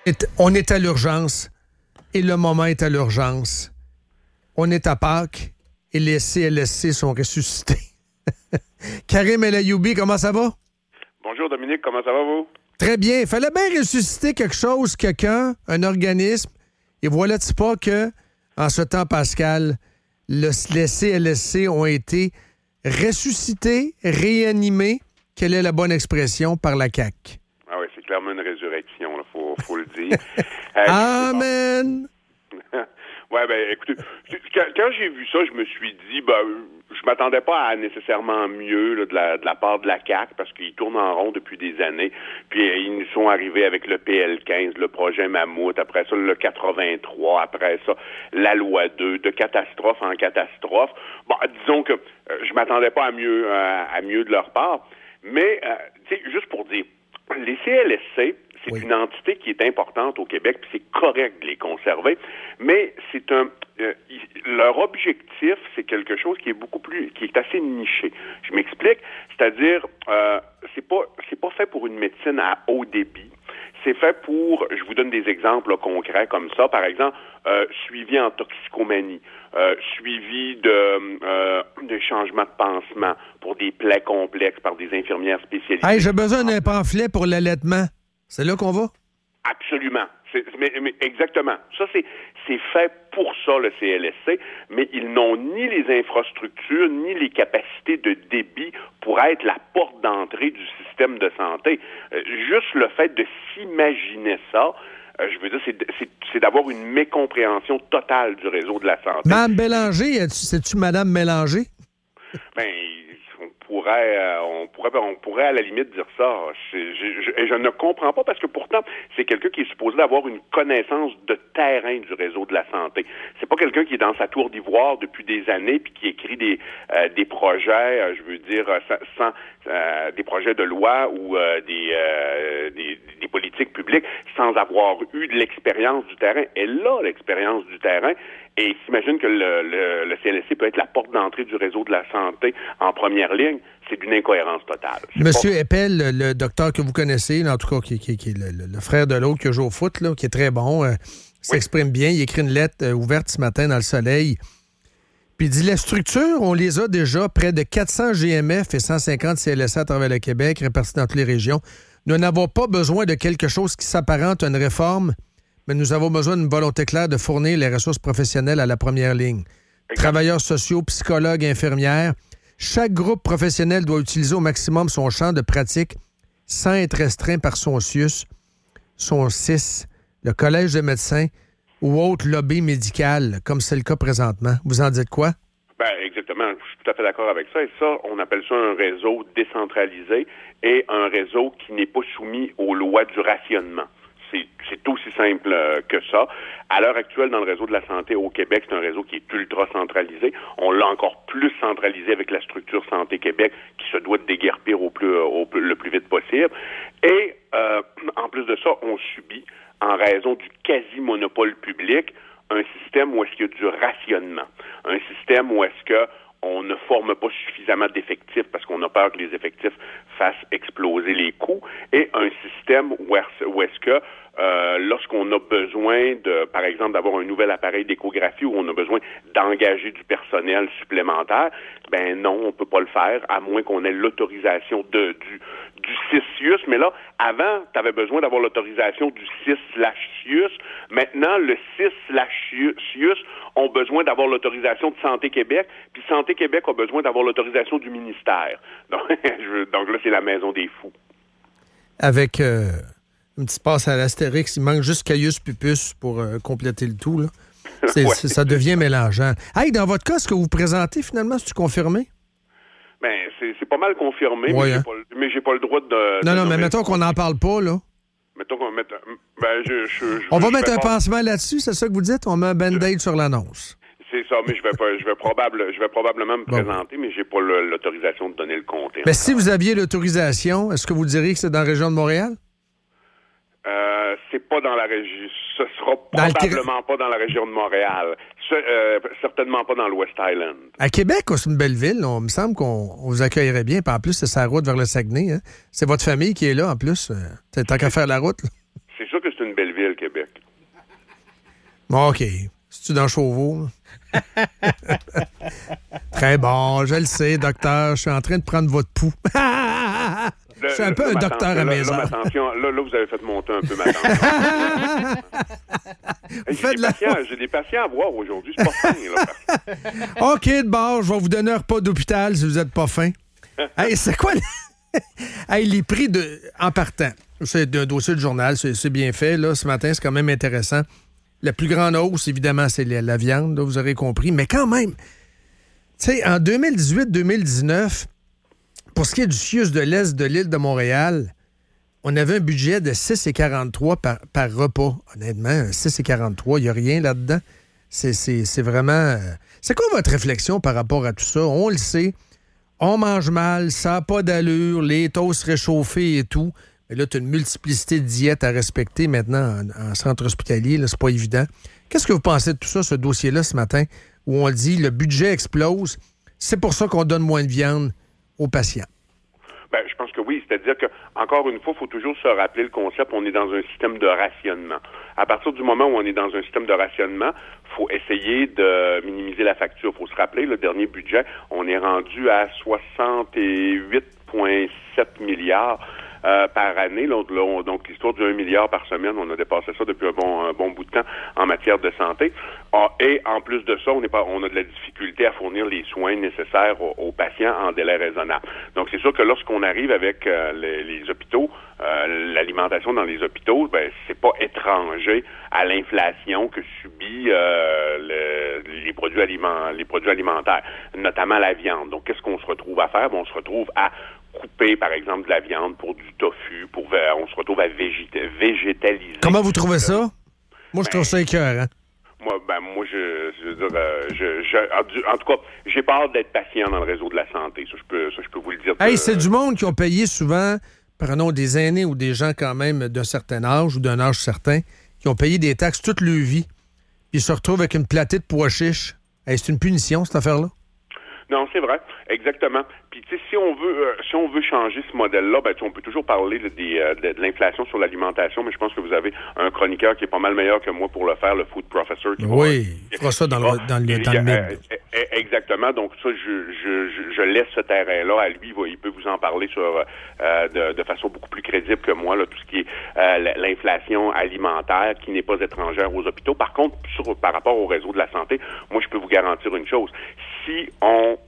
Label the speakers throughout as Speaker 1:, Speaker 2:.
Speaker 1: On est à l'urgence et le moment est à l'urgence. On est à Pâques et les CLSC sont ressuscités. Karim El Ayoubi, comment ça va?
Speaker 2: Bonjour Dominique, comment ça va vous?
Speaker 1: Très bien. Il fallait bien ressusciter quelque chose, quelqu'un, un organisme. Et voilà-tu pas que, en ce temps pascal, les CLSC ont été ressuscités, réanimés. Quelle est la bonne expression par la CAQ?
Speaker 2: Ah oui, c'est clairement une résurrection, il faut le dire.
Speaker 1: Amen!
Speaker 2: Ouais, ben écoutez, quand j'ai vu ça, je me suis dit, je m'attendais pas à nécessairement mieux là, de la part de la CAQ, parce qu'ils tournent en rond depuis des années. Puis ils nous sont arrivés avec le PL15, le projet Mammouth, après ça le 83, après ça la loi 2, de catastrophe en catastrophe. Bon, disons que je m'attendais pas à mieux de leur part, mais tu sais, juste pour dire, les CLSC, c'est une entité qui est importante au Québec, puis c'est correct de les conserver, mais c'est leur objectif, c'est quelque chose qui est assez niché. Je m'explique, c'est-à-dire, c'est pas fait pour une médecine à haut débit. C'est fait pour, je vous donne des exemples là, concrets comme ça, par exemple, suivi en toxicomanie, suivi de changement de pansement pour des plaies complexes par des infirmières spécialisées.
Speaker 1: Hey, j'ai besoin d'un pamphlet pour l'allaitement. C'est là qu'on va?
Speaker 2: Absolument. Mais exactement. Ça, c'est fait pour ça, le CLSC, mais ils n'ont ni les infrastructures, ni les capacités de débit pour être la porte d'entrée du système de santé. Juste le fait de s'imaginer ça, je veux dire, c'est d'avoir une mécompréhension totale du réseau de la santé.
Speaker 1: Mme Bélanger, c'est-tu Mme Mélanger?
Speaker 2: Ben, on pourrait à la limite dire ça. Je ne comprends pas parce que pourtant, c'est quelqu'un qui est supposé avoir une connaissance de terrain du réseau de la santé. C'est pas quelqu'un qui est dans sa tour d'ivoire depuis des années puis qui écrit des projets, des projets de loi ou des politiques publiques sans avoir eu de l'expérience du terrain. Elle a l'expérience du terrain. Et s'imagine que le CLSC peut être la porte d'entrée du réseau de la santé en première ligne. C'est d'une incohérence totale.
Speaker 1: Monsieur Eppel, le docteur que vous connaissez, là, en tout cas, qui est le frère de l'autre qui joue au foot, là, qui est très bon, s'exprime bien. Il écrit une lettre ouverte ce matin dans Le Soleil. Puis il dit, la structure, on les a déjà, près de 400 GMF et 150 CLSC à travers le Québec, répartis dans toutes les régions. Nous n'avons pas besoin de quelque chose qui s'apparente à une réforme, mais nous avons besoin d'une volonté claire de fournir les ressources professionnelles à la première ligne. Travailleurs sociaux, psychologues, infirmières. Chaque groupe professionnel doit utiliser au maximum son champ de pratique sans être restreint par son CIUS, son CIS, le Collège des médecins ou autre lobby médical, comme c'est le cas présentement. Vous en dites quoi?
Speaker 2: Ben, exactement. Je suis tout à fait d'accord avec ça. Et ça, on appelle ça un réseau décentralisé et un réseau qui n'est pas soumis aux lois du rationnement. C'est aussi simple que ça. À l'heure actuelle, dans le réseau de la santé au Québec, c'est un réseau qui est ultra centralisé. On l'a encore plus centralisé avec la structure Santé Québec qui se doit de déguerpir le plus vite possible. Et en plus de ça, on subit, en raison du quasi-monopole public, un système où est-ce qu'il y a du rationnement. Un système où est-ce que on ne forme pas suffisamment d'effectifs parce qu'on a peur que les effectifs fassent exploser les coûts, et un système où est-ce que lorsqu'on a besoin par exemple, d'avoir un nouvel appareil d'échographie où on a besoin d'engager du personnel supplémentaire, ben non, on peut pas le faire, à moins qu'on ait l'autorisation du CIS. Mais là, avant, tu avais besoin d'avoir l'autorisation du CIS/CIUS. Maintenant, le CIS/CIUS ont besoin d'avoir l'autorisation de Santé Québec, puis Santé Québec a besoin d'avoir l'autorisation du ministère. Donc là, c'est la maison des fous.
Speaker 1: Avec une petite passe à l'Astérix, il manque juste Caius Pupus pour compléter le tout, là. Ça devient mélangeant. Hey, dans votre cas, ce que vous présentez, finalement, c'est-tu confirmé?
Speaker 2: Ben, c'est pas mal confirmé,
Speaker 1: ouais,
Speaker 2: mais j'ai pas le droit de...
Speaker 1: Non, mais mettons qu'on n'en parle pas, là.
Speaker 2: Mettons qu'on mette...
Speaker 1: on va mettre un pansement là-dessus, c'est ça que vous dites? On met un band-aid sur l'annonce.
Speaker 2: C'est ça, mais je vais probablement me présenter, mais j'ai pas l'autorisation de donner le compte.
Speaker 1: Mais si vous aviez l'autorisation, est-ce que vous diriez que c'est dans la région de Montréal?
Speaker 2: C'est pas dans la région. Ce sera probablement pas dans la région de Montréal. Certainement pas dans l'West Island.
Speaker 1: À Québec, c'est une belle ville. Il me semble qu'on vous accueillerait bien. Puis en plus, c'est sa route vers le Saguenay. Hein? C'est votre famille qui est là, en plus. Tant qu'à faire la route. Là.
Speaker 2: C'est sûr que c'est une belle ville, Québec.
Speaker 1: OK. C'est-tu dans Chauveau? Très bon, je le sais, docteur. Je suis en train de prendre votre pouls. Je suis un peu un docteur à mes heures.
Speaker 2: Là, vous avez fait monter un peu ma tension. J'ai des patients à voir aujourd'hui. C'est pas fin, là.
Speaker 1: OK, de bord, je vais vous donner un repas d'hôpital si vous n'êtes pas fin. Hey, c'est quoi les prix en partant? C'est un dossier de journal, c'est bien fait. Là, ce matin, c'est quand même intéressant. La plus grande hausse, évidemment, c'est la viande, là, vous aurez compris. Mais quand même, tu sais, en 2018-2019, pour ce qui est du CIUS de l'Est de l'île de Montréal, on avait un budget de 6,43 par repas. Honnêtement, 6,43, il n'y a rien là-dedans. C'est vraiment... C'est quoi votre réflexion par rapport à tout ça? On le sait, on mange mal, ça n'a pas d'allure, les toasts réchauffés et tout. Mais là, tu as une multiplicité de diètes à respecter maintenant en centre hospitalier. Là, c'est pas évident. Qu'est-ce que vous pensez de tout ça, ce dossier-là, ce matin, où on le dit, le budget explose, c'est pour ça qu'on donne moins de viande aux patients?
Speaker 2: Ben, je pense que oui. C'est-à-dire que, encore une fois, il faut toujours se rappeler le concept, on est dans un système de rationnement. À partir du moment où on est dans un système de rationnement, il faut essayer de minimiser la facture. Il faut se rappeler, le dernier budget, on est rendu à 68,7 milliards par année. Donc, l'histoire du 1 milliard par semaine, on a dépassé ça depuis un bon bout de temps en matière de santé. Et en plus de ça, on a de la difficulté à fournir les soins nécessaires aux patients en délai raisonnable. Donc, c'est sûr que lorsqu'on arrive avec les hôpitaux, l'alimentation dans les hôpitaux, ben c'est pas étranger à l'inflation que subit les produits alimentaires, notamment la viande. Donc, qu'est-ce qu'on se retrouve à faire? Bon, on se retrouve à couper, par exemple, de la viande pour du tofu, on se retrouve à végétaliser.
Speaker 1: Comment vous trouvez ça? Moi, je trouve ça écœurant.
Speaker 2: Moi, je veux dire, en tout cas, j'ai pas hâte d'être patient dans le réseau de la santé. Ça, je peux vous le dire.
Speaker 1: Hey, c'est du monde qui ont payé souvent, prenons des aînés ou des gens quand même d'un certain âge ou d'un âge certain, qui ont payé des taxes toute leur vie, puis ils se retrouvent avec une platée de pois chiches. Hey, c'est une punition, cette affaire-là?
Speaker 2: Non, c'est vrai, exactement. Puis, tu sais, si on veut changer ce modèle-là, ben, on peut toujours parler de l'inflation sur l'alimentation, mais je pense que vous avez un chroniqueur qui est pas mal meilleur que moi pour le faire, le Food Professor.
Speaker 1: Il fera ça dans le MIB.
Speaker 2: Exactement. Donc, ça, je laisse ce terrain-là à lui. Il peut vous en parler de façon beaucoup plus crédible que moi, là, tout ce qui est l'inflation alimentaire qui n'est pas étrangère aux hôpitaux. Par contre, par rapport au réseau de la santé, moi, je peux vous garantir une chose. Si on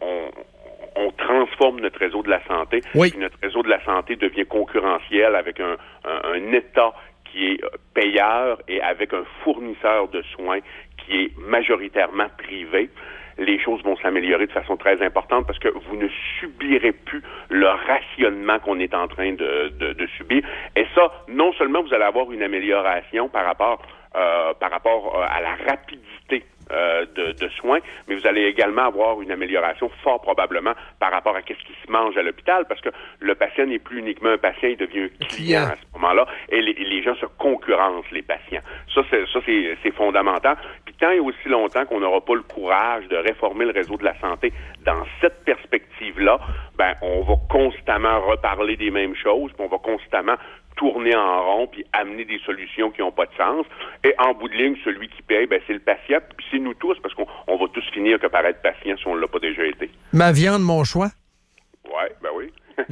Speaker 2: transforme notre réseau de la santé, puis notre réseau de la santé devient concurrentiel avec un État qui est payeur et avec un fournisseur de soins qui est majoritairement privé, les choses vont s'améliorer de façon très importante parce que vous ne subirez plus le rationnement qu'on est en train de subir. Et ça, non seulement vous allez avoir une amélioration par rapport à la rapidité de soins, mais vous allez également avoir une amélioration fort probablement par rapport à ce qui se mange à l'hôpital, parce que le patient n'est plus uniquement un patient, il devient un client à ce moment-là, et les gens se concurrencent, les patients. Ça, c'est fondamental. Puis tant et aussi longtemps qu'on n'aura pas le courage de réformer le réseau de la santé dans cette perspective-là, ben on va constamment reparler des mêmes choses, puis on va constamment tourner en rond puis amener des solutions qui n'ont pas de sens. Et en bout de ligne, celui qui paye, ben c'est le patient, puis c'est nous tous, parce qu'on va tous finir que par être patient si on ne l'a pas déjà été.
Speaker 1: Ma viande, mon choix?
Speaker 2: Oui.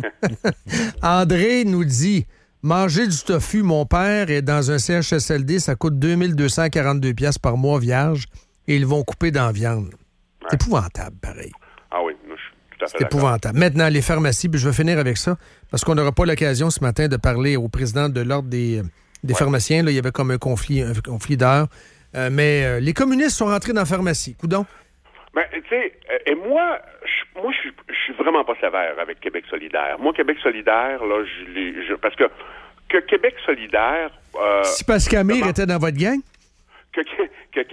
Speaker 1: André nous dit, manger du tofu, mon père est dans un CHSLD, ça coûte 2242 pièces par mois vierge, et ils vont couper dans la viande. Ouais. C'est épouvantable, pareil.
Speaker 2: Ah oui, je suis tout à fait
Speaker 1: C'est épouvantable. Maintenant, les pharmacies, puis je vais finir avec ça, parce qu'on n'aura pas l'occasion ce matin de parler au président de l'Ordre des pharmaciens. Là, il y avait comme un conflit d'heures. Mais les communistes sont rentrés dans la pharmacie. Coudon?
Speaker 2: Ben, tu sais, et moi, je suis vraiment pas sévère avec Québec solidaire. Moi, Québec solidaire, là, parce que Québec solidaire...
Speaker 1: si Pascal Camille était dans votre gang?
Speaker 2: Que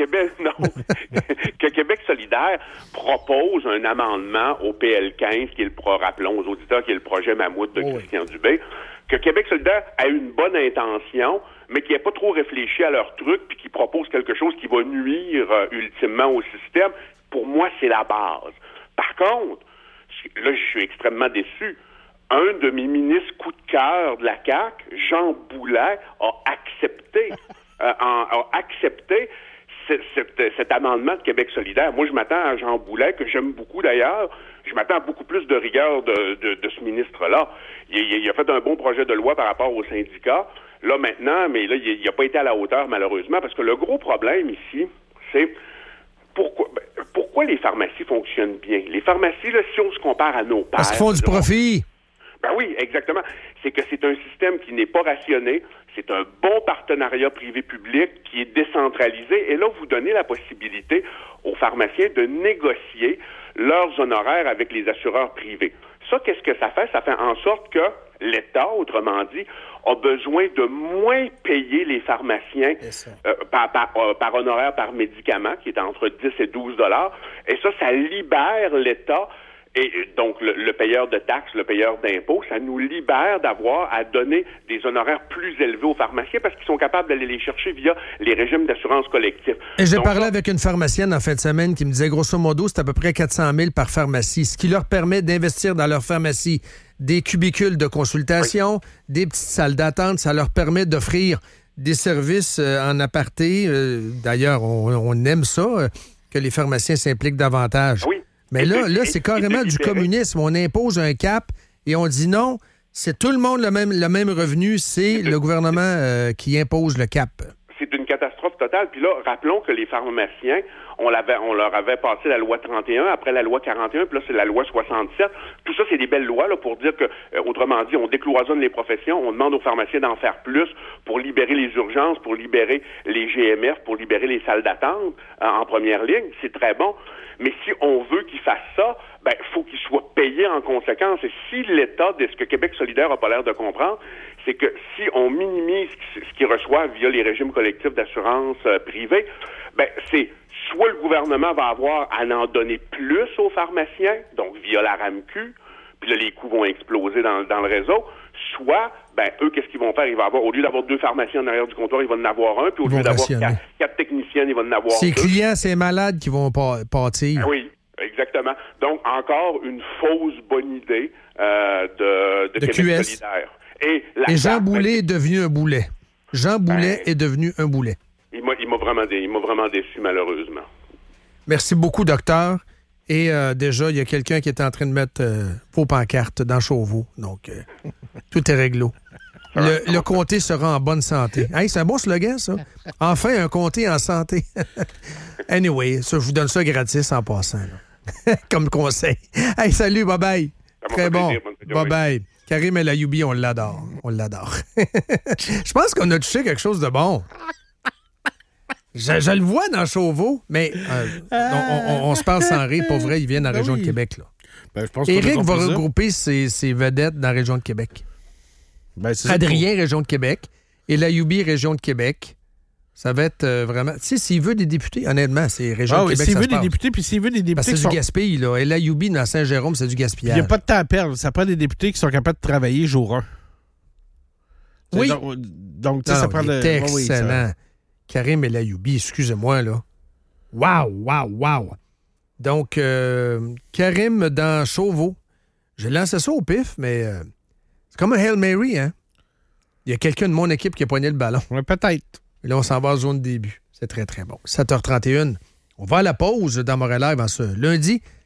Speaker 2: Québec solidaire propose un amendement au PL15, qui est rappelons aux auditeurs, qui est le projet Mammouth de Christian Dubé, que Québec solidaire a une bonne intention, mais qui n'a pas trop réfléchi à leur truc, puis qui propose quelque chose qui va nuire ultimement au système. Pour moi, c'est la base. Par contre, là, je suis extrêmement déçu. un de mes ministres coup de cœur de la CAQ, Jean Boulet, a accepté cet amendement de Québec solidaire. Moi, je m'attends à Jean Boulet, que j'aime beaucoup d'ailleurs, je m'attends à beaucoup plus de rigueur de ce ministre-là. Il a fait un bon projet de loi par rapport aux syndicats. Là, maintenant, mais là, il n'a pas été à la hauteur, malheureusement, parce que le gros problème ici, c'est pourquoi les pharmacies fonctionnent bien. Les pharmacies, là, si on se compare à nos pères...
Speaker 1: Parce qu'ils font du profit.
Speaker 2: Ben oui, exactement. C'est que c'est un système qui n'est pas rationné, c'est un bon partenariat privé-public qui est décentralisé, et là, vous donnez la possibilité aux pharmaciens de négocier leurs honoraires avec les assureurs privés. Ça, qu'est-ce que ça fait? Ça fait en sorte que l'État, autrement dit, a besoin de moins payer les pharmaciens par honoraire par médicament, qui est entre 10 et 12 $. Et ça libère l'État. Et donc, le payeur de taxes, le payeur d'impôts, ça nous libère d'avoir à donner des honoraires plus élevés aux pharmaciens parce qu'ils sont capables d'aller les chercher via les régimes d'assurance collective.
Speaker 1: Et j'ai parlé avec une pharmacienne en fin de semaine qui me disait, grosso modo, c'est à peu près 400 000 par pharmacie, ce qui leur permet d'investir dans leur pharmacie des cubicules de consultation, des petites salles d'attente. Ça leur permet d'offrir des services en aparté. D'ailleurs, on aime ça, que les pharmaciens s'impliquent davantage.
Speaker 2: Oui.
Speaker 1: Mais là, c'est carrément du communisme. On impose un cap et on dit non, c'est tout le monde le même revenu, c'est le gouvernement qui impose le cap.
Speaker 2: C'est une catastrophe totale. Puis là, rappelons que les pharmaciens, on leur avait passé la loi 31, après la loi 41, puis là, c'est la loi 67. Tout ça, c'est des belles lois là, pour dire que, autrement dit, on décloisonne les professions, on demande aux pharmaciens d'en faire plus pour libérer les urgences, pour libérer les GMF, pour libérer les salles d'attente en première ligne. C'est très bon. Mais si on veut qu'ils fassent ça, ben, faut qu'ils soient payés en conséquence. Et si l'État, de ce que Québec solidaire n'a pas l'air de comprendre, c'est que si on minimise ce qu'ils reçoivent via les régimes collectifs d'assurance privée, ben, c'est soit le gouvernement va avoir à en donner plus aux pharmaciens, donc via la RAMQ, puis là, les coûts vont exploser dans le réseau, soit, ben, eux, qu'est-ce qu'ils vont faire? Ils vont avoir, au lieu d'avoir 2 pharmaciens en arrière du comptoir, ils vont en avoir un, puis au lieu d'avoir 4 techniciennes, ils vont en avoir 2.
Speaker 1: Ces clients, ces malades qui vont pâtir.
Speaker 2: Oui, exactement. Donc, encore une fausse bonne idée de Québec
Speaker 1: QS.
Speaker 2: solidaire.
Speaker 1: Et Jean Boulet est devenu un boulet. Jean Boulet est devenu un boulet.
Speaker 2: Il m'a vraiment déçu, malheureusement.
Speaker 1: Merci beaucoup, docteur. Et déjà, il y a quelqu'un qui est en train de mettre vos pancartes dans Chauveau. Donc, tout est réglo. Le comté sera en bonne santé. Hey, c'est un bon slogan, ça. Enfin, un comté en santé. Anyway, ça, je vous donne ça gratis en passant. Comme conseil. Hey, salut, bye-bye. Très bon. Bye-bye. Karim El Ayoubi, on l'adore. On l'adore. Je pense qu'on a touché quelque chose de bon. Je le vois dans Chauveau, mais on se parle sans rire. Pour vrai, il vient dans la région de Québec. Là.
Speaker 3: Ben, je pense
Speaker 1: Éric va regrouper ses vedettes dans la région de Québec.
Speaker 3: Ben,
Speaker 1: Adrien, région de Québec. Et l'Ayoubi, région de Québec. Ça va être vraiment... Tu sais, s'il veut des députés, honnêtement, c'est région de Québec.
Speaker 3: S'il veut des députés, puis s'il veut des députés...
Speaker 1: Parce que c'est du gaspillage, là. Et l'Ayoubi, dans Saint-Jérôme, c'est du gaspillage.
Speaker 3: Il n'y a pas de temps à perdre. Ça prend des députés qui sont capables de travailler jour 1.
Speaker 1: Oui.
Speaker 3: Donc, tu sais, ça prend le...
Speaker 1: excellent. Karim El Ayoubi, excusez-moi, là. Wow. Donc, Karim dans Chauveau. J'ai lancé ça au pif, mais c'est comme un Hail Mary, hein? Il y a quelqu'un de mon équipe qui a poigné le ballon.
Speaker 3: Ouais, peut-être.
Speaker 1: Et là, on s'en va en zone début. C'est très, très bon. 7h31. On va à la pause dans Montréal en ce lundi